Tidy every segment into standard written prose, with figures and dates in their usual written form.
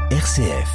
RCF.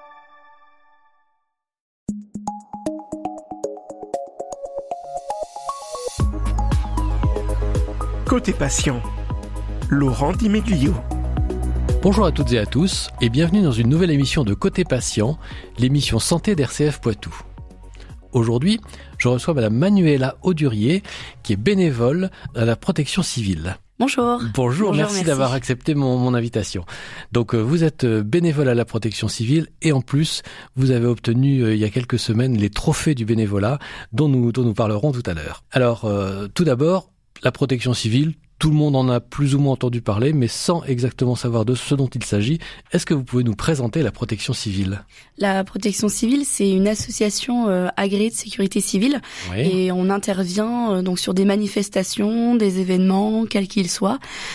Côté patient, Laurent Di Meglio. Bonjour à toutes et à tous et bienvenue dans une nouvelle émission de Côté Patient, l'émission santé d'RCF Poitou. Aujourd'hui, je reçois Madame Manuela Audurier, qui est bénévole à la protection civile. Bonjour. Bonjour, merci d'avoir accepté mon invitation. Donc vous êtes bénévole à la protection civile et en plus, vous avez obtenu il y a quelques semaines les trophées du bénévolat dont nous parlerons tout à l'heure. Alors tout d'abord, la protection civile, tout le monde en a plus ou moins entendu parler, mais sans exactement savoir de ce dont il s'agit. Est-ce que vous pouvez nous présenter la protection civile ? La protection civile, c'est une association agréée de sécurité civile. Oui. Et on intervient donc sur des manifestations, des événements, quels qu'ils soient,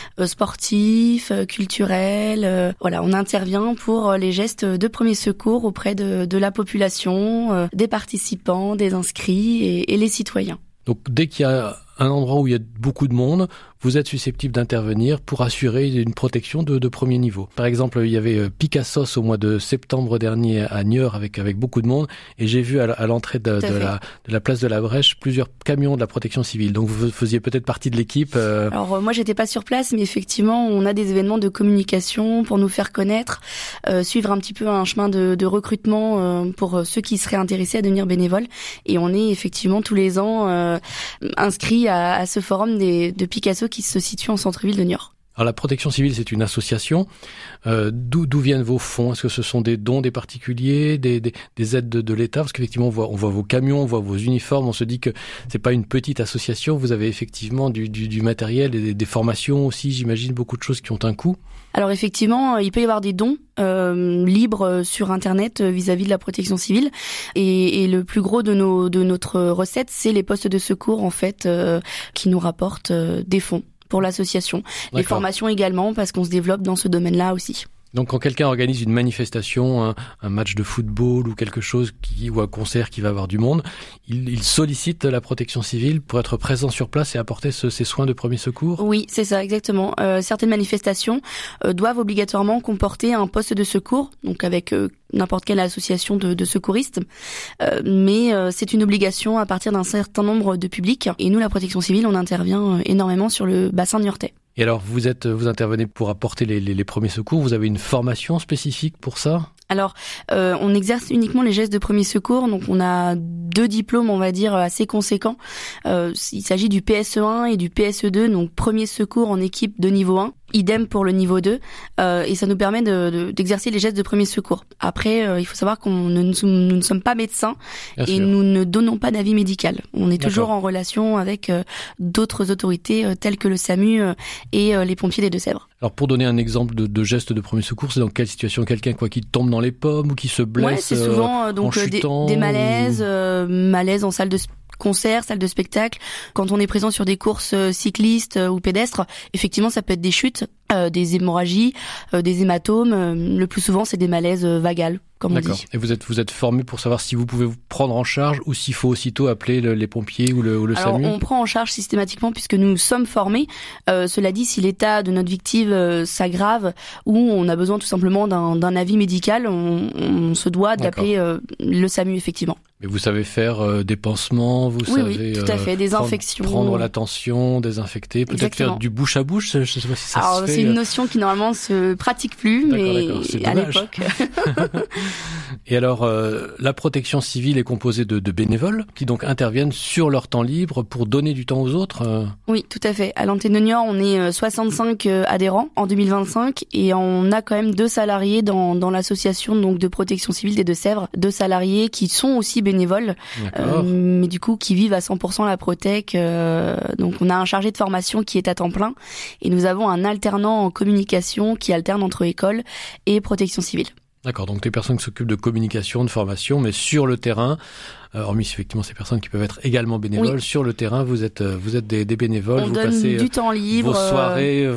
sportifs, culturels. Voilà, on intervient pour les gestes de premier secours auprès de la population, des participants, des inscrits et les citoyens. Donc dès qu'il y a un endroit où il y a beaucoup de monde, vous êtes susceptible d'intervenir pour assurer une protection de premier niveau. Par exemple, il y avait Picassos au mois de septembre dernier à Niort avec beaucoup de monde et j'ai vu à l'entrée de la place de la Brèche plusieurs camions de la protection civile. Donc vous faisiez peut-être partie de l'équipe. Alors moi j'étais pas sur place, mais effectivement on a des événements de communication pour nous faire connaître, suivre un petit peu un chemin de recrutement pour ceux qui seraient intéressés à devenir bénévoles. Et on est effectivement tous les ans inscrits à ce forum de Picasso qui se situe en centre-ville de Niort. Alors la protection civile, c'est une association. D'où viennent vos fonds ? Est-ce que ce sont des dons des particuliers, des aides de l'État ? Parce qu'effectivement, on voit vos camions, on voit vos uniformes. On se dit que c'est pas une petite association. Vous avez effectivement du matériel et des formations aussi. J'imagine beaucoup de choses qui ont un coût. Alors effectivement, il peut y avoir des dons libres sur Internet vis-à-vis de la protection civile. Et le plus gros de notre recette, c'est les postes de secours en fait qui nous rapportent des fonds pour l'association. D'accord. Les formations également, parce qu'on se développe dans ce domaine-là aussi. Donc quand quelqu'un organise une manifestation, un match de football ou quelque chose ou un concert qui va avoir du monde, il sollicite la protection civile pour être présent sur place et apporter ces soins de premier secours ? Oui, c'est ça, exactement. Certaines manifestations doivent obligatoirement comporter un poste de secours, donc avec n'importe quelle association de secouristes, mais c'est une obligation à partir d'un certain nombre de publics. Et nous, la protection civile, on intervient énormément sur le bassin niortais. Et alors, vous intervenez pour apporter les premiers secours. Vous avez une formation spécifique pour ça ? Alors, on exerce uniquement les gestes de premier secours, donc on a 2 diplômes, on va dire, assez conséquents. Il s'agit du PSE1 et du PSE2, donc premier secours en équipe de niveau 1. Idem pour le niveau 2, et ça nous permet d'exercer les gestes de premier secours. Après, il faut savoir nous ne sommes pas médecins et nous ne donnons pas d'avis médical. On est toujours en relation avec d'autres autorités telles que le SAMU et les pompiers des Deux-Sèvres. Alors pour donner un exemple de geste de premier secours, c'est dans quelle situation ? Quelqu'un qui tombe dans les pommes ou qui se blesse ? Ouais, c'est souvent donc des malaises, malaises en salle de concert, salle de spectacle. Quand on est présent sur des courses cyclistes ou pédestres, effectivement, ça peut être des chutes, des hémorragies, des hématomes. Le plus souvent, c'est des malaises vagales, comme on dit. Et vous êtes formé pour savoir si vous pouvez vous prendre en charge ou s'il faut aussitôt appeler les pompiers ou le SAMU ? Alors, on prend en charge systématiquement puisque nous sommes formés. Cela dit, si l'état de notre victime s'aggrave ou on a besoin tout simplement d'un avis médical, on se doit d'appeler le SAMU, effectivement. Mais vous savez faire des pansements, vous savez tout à fait, des infections, prendre la tension, désinfecter, peut-être faire du bouche à bouche, je sais pas si ça se fait. C'est une notion qui normalement se pratique plus, mais à l'époque. Et alors, la protection civile est composée de bénévoles qui donc interviennent sur leur temps libre pour donner du temps aux autres. Oui, tout à fait. À l'antenne de Niort, on est 65 adhérents en 2025 et on a quand même 2 salariés dans l'association donc de protection civile des Deux-Sèvres, 2 salariés qui sont aussi bénévoles, mais du coup qui vivent à 100% la Protec. Donc on a un chargé de formation qui est à temps plein et nous avons un alternant en communication qui alterne entre école et protection civile. D'accord, donc des personnes qui s'occupent de communication, de formation, mais sur le terrain, hormis effectivement ces personnes qui peuvent être également bénévoles, sur le terrain, vous êtes des bénévoles, vous passez du temps libre, vos soirées,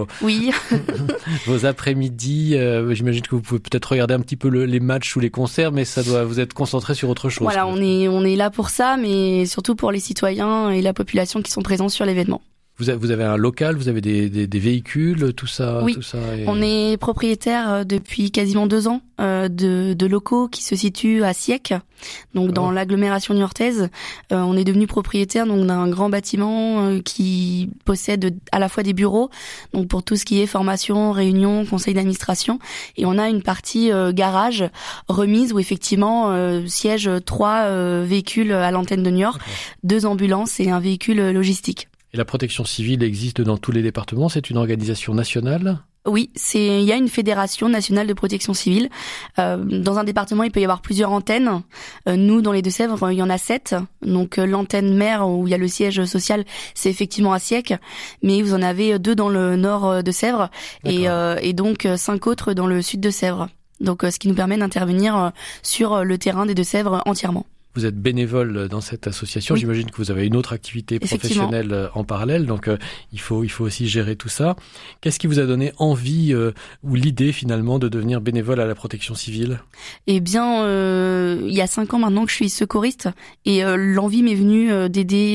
vos après-midi, j'imagine que vous pouvez peut-être regarder un petit peu les matchs ou les concerts, mais vous êtes concentré sur autre chose. Voilà, on est là pour ça, mais surtout pour les citoyens et la population qui sont présents sur l'événement. Vous avez un local, vous avez des véhicules, tout ça. Oui, tout ça on est propriétaire depuis quasiment 2 ans de locaux qui se situent à Siec, donc dans l'agglomération niortaise. On est devenu propriétaire donc d'un grand bâtiment qui possède à la fois des bureaux, donc pour tout ce qui est formation, réunion, conseil d'administration, et on a une partie garage remise où effectivement siègent 3 véhicules à l'antenne de Niort, 2 ambulances et un véhicule logistique. Et la protection civile existe dans tous les départements, c'est une organisation nationale ? Oui, il y a une fédération nationale de protection civile. Dans un département, il peut y avoir plusieurs antennes. Nous, dans les Deux-Sèvres, il y en a 7. Donc l'antenne mère où il y a le siège social, c'est effectivement à Siec, mais vous en avez 2 dans le nord de Sèvres et donc 5 autres dans le sud de Sèvres. Donc ce qui nous permet d'intervenir sur le terrain des Deux-Sèvres entièrement. Vous êtes bénévole dans cette association. Oui. J'imagine que vous avez une autre activité professionnelle en parallèle, donc il faut aussi gérer tout ça. Qu'est-ce qui vous a donné envie ou l'idée finalement de devenir bénévole à la protection civile ? Eh bien, il y a 5 ans maintenant que je suis secouriste et l'envie m'est venue d'aider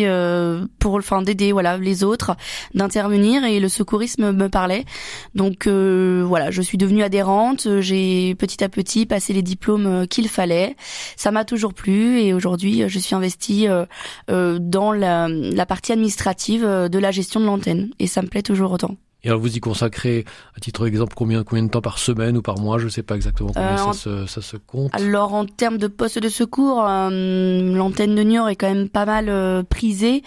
d'aider les autres, d'intervenir, et le secourisme me parlait. Donc je suis devenue adhérente. J'ai petit à petit passé les diplômes qu'il fallait. Ça m'a toujours plu. Et aujourd'hui, je suis investie dans la partie administrative de la gestion de l'antenne. Et ça me plaît toujours autant. Et alors vous y consacrez, à titre d'exemple, combien de temps par semaine ou par mois ? Je ne sais pas exactement combien ça se compte. Alors en termes de poste de secours, l'antenne de Niort est quand même pas mal prisée.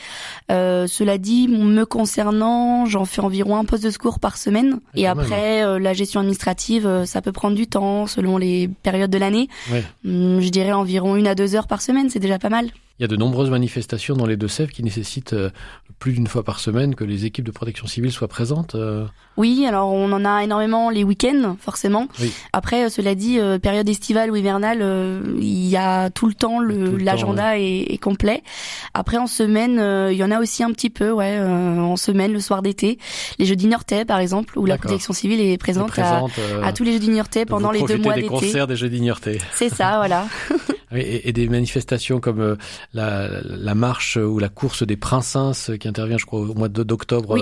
Cela dit, me concernant, j'en fais environ 1 poste de secours par semaine. Et après, la gestion administrative, ça peut prendre du temps selon les périodes de l'année. Ouais. Je dirais environ 1 à 2 heures par semaine, c'est déjà pas mal. Il y a de nombreuses manifestations dans les Deux-Sèvres qui nécessitent plus d'1 fois par semaine que les équipes de protection civile soient présentes. Oui, alors on en a énormément les week-ends, forcément. Oui. Après, cela dit, période estivale ou hivernale, il y a tout le temps, l'agenda est complet. Après, en semaine, il y en a aussi un petit peu, en semaine, le soir d'été. Les jeudis niortais, par exemple, où la protection civile est présente à tous les jeudis niortais pendant les 2 mois d'été. Des concerts des jeudis niortais. C'est ça, voilà. Et des manifestations comme la marche ou la course des princesses qui intervient, je crois, au mois d'octobre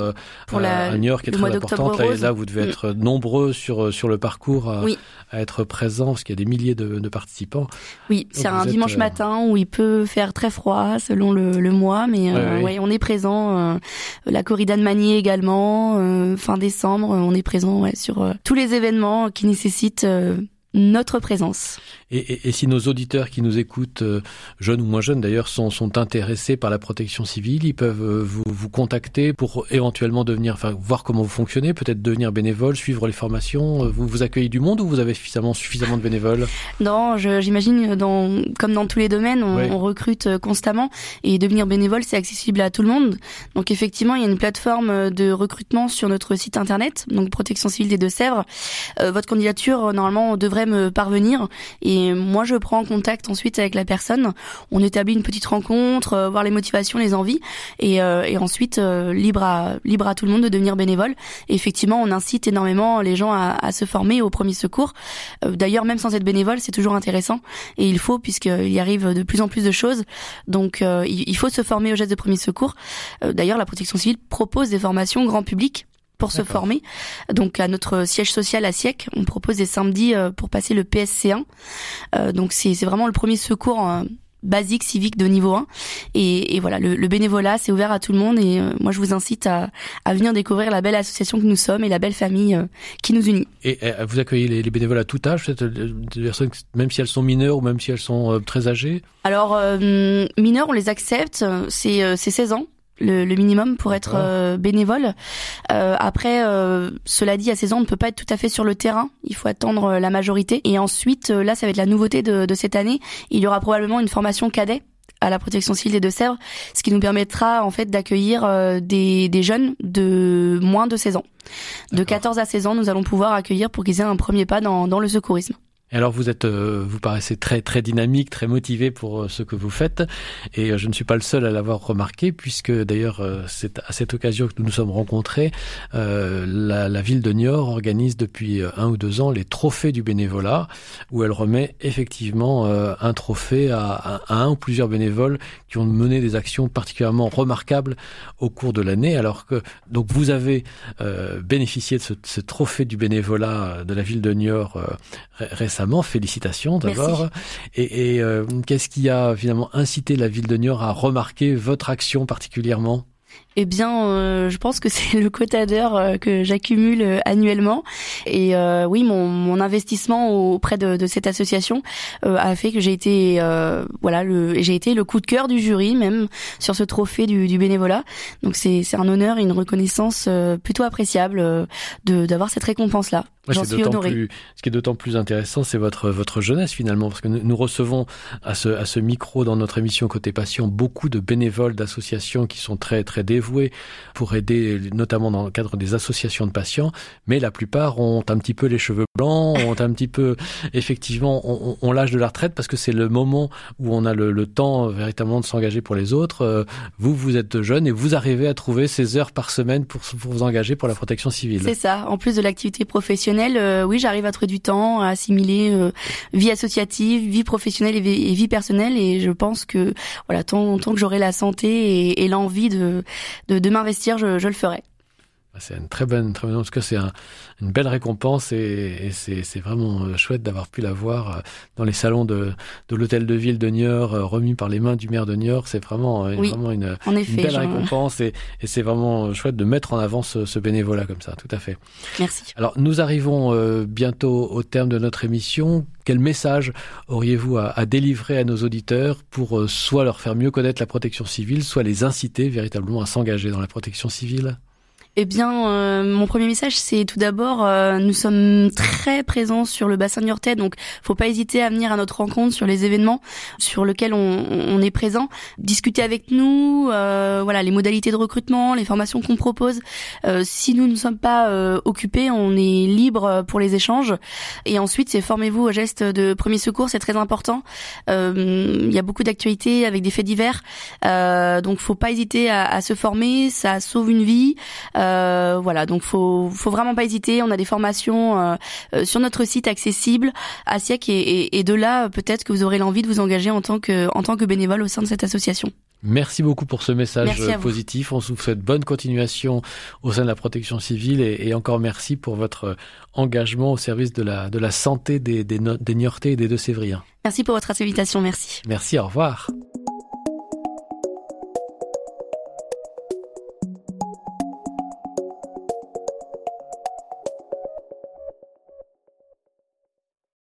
à Niort, qui est très importante. Là, vous devez être nombreux sur le parcours à être présents, parce qu'il y a des milliers de participants. Oui, c'est un dimanche matin où il peut faire très froid selon le mois, mais on est présent. La corrida de Magny également, fin décembre, on est présent sur tous les événements qui nécessitent notre présence. Et si nos auditeurs qui nous écoutent, jeunes ou moins jeunes d'ailleurs, sont intéressés par la protection civile, ils peuvent vous contacter pour éventuellement voir comment vous fonctionnez, peut-être devenir bénévole, suivre les formations. Vous accueillez du monde ou vous avez suffisamment de bénévoles ? Non, j'imagine comme dans tous les domaines, on recrute constamment, et devenir bénévole, c'est accessible à tout le monde. Donc effectivement, il y a une plateforme de recrutement sur notre site internet, donc Protection civile des Deux-Sèvres. Votre candidature, normalement, devrait me parvenir, et moi je prends contact ensuite avec la personne, on établit une petite rencontre, voir les motivations, les envies, et ensuite libre à tout le monde de devenir bénévole. Et effectivement, on incite énormément les gens à se former au premier secours. D'ailleurs, même sans être bénévole, c'est toujours intéressant, et il faut, puisqu'il y arrive de plus en plus de choses, donc il faut se former aux gestes de premier secours. D'ailleurs, la protection civile propose des formations grand public pour se former. Donc à notre siège social à Siec, on propose des samedis pour passer le PSC1. Donc c'est vraiment le premier secours basique civique de niveau 1. Et voilà, le bénévolat, c'est ouvert à tout le monde, et moi je vous incite à venir découvrir la belle association que nous sommes et la belle famille qui nous unit. Et vous accueillez les bénévoles à tout âge, peut-être des personnes, même si elles sont mineures ou même si elles sont très âgées ? Alors mineures, on les accepte, c'est 16 ans. Le minimum pour être bénévole. Après, cela dit, à 16 ans, on ne peut pas être tout à fait sur le terrain. Il faut attendre la majorité. Et ensuite, là, ça va être la nouveauté de cette année. Il y aura probablement une formation cadet à la protection civile des Deux-Sèvres, ce qui nous permettra en fait d'accueillir des jeunes de moins de 16 ans. De 14 à 16 ans, nous allons pouvoir accueillir pour qu'ils aient un premier pas dans le secourisme. Alors vous paraissez très très dynamique, très motivé pour ce que vous faites, et je ne suis pas le seul à l'avoir remarqué, puisque d'ailleurs c'est à cette occasion que nous nous sommes rencontrés. La ville de Niort organise depuis 1 ou 2 ans les trophées du bénévolat, où elle remet effectivement un trophée à un ou plusieurs bénévoles qui ont mené des actions particulièrement remarquables au cours de l'année. Alors que donc vous avez bénéficié de ce trophée du bénévolat de la ville de Niort récemment. Félicitations d'abord. Merci. Et qu'est-ce qui a finalement incité la ville de Niort à remarquer votre action particulièrement ? Eh bien, je pense que c'est le quota d'heures que j'accumule annuellement. Et oui, mon investissement auprès de cette association a fait que j'ai été j'ai été le coup de cœur du jury même sur ce trophée du bénévolat. Donc c'est un honneur et une reconnaissance plutôt appréciable d'avoir cette récompense-là. Ouais, J'en suis honorée. Ce qui est d'autant plus intéressant, c'est votre jeunesse finalement, parce que nous recevons à ce micro dans notre émission Côté Patient beaucoup de bénévoles d'associations qui sont très très dévoués pour aider, notamment dans le cadre des associations de patients, mais la plupart ont un petit peu les cheveux blancs, ont un petit peu, effectivement, on l'âge de la retraite parce que c'est le moment où on a le temps véritablement de s'engager pour les autres. Vous êtes jeune et vous arrivez à trouver ces heures par semaine pour vous engager pour la protection civile. C'est ça. En plus de l'activité professionnelle, oui, j'arrive à trouver du temps à assimiler vie associative, vie professionnelle et vie personnelle. Et je pense que voilà, tant que j'aurai la santé et l'envie de m'investir, je le ferai. C'est une très bonne, en tout cas c'est une belle récompense et c'est vraiment chouette d'avoir pu la voir dans les salons de l'hôtel de ville de Niort, remis par les mains du maire de Niort. C'est vraiment, oui, vraiment une effet, belle récompense et c'est vraiment chouette de mettre en avant ce bénévolat comme ça, tout à fait. Merci. Alors nous arrivons bientôt au terme de notre émission. Quel message auriez-vous à délivrer à nos auditeurs pour soit leur faire mieux connaître la protection civile, soit les inciter véritablement à s'engager dans la protection civile ? Eh bien, mon premier message, c'est tout d'abord, nous sommes très présents sur le bassin niortais, donc faut pas hésiter à venir à notre rencontre sur les événements sur lesquels on est présent. Discuter avec nous, voilà, les modalités de recrutement, les formations qu'on propose. Si nous ne sommes pas occupés, on est libre pour les échanges. Et ensuite, c'est formez-vous aux gestes de premier secours, c'est très important. Il y a beaucoup d'actualités avec des faits divers, donc faut pas hésiter à se former, ça sauve une vie. Voilà, donc faut vraiment pas hésiter. On a des formations sur notre site accessible à SIEC et de là peut-être que vous aurez l'envie de vous engager en tant que bénévole au sein de cette association. Merci beaucoup pour ce message positif. On vous souhaite bonne continuation au sein de la protection civile et encore merci pour votre engagement au service de la santé des Niortais et des Deux-Sévriens. Merci pour votre invitation, merci. Merci, au revoir.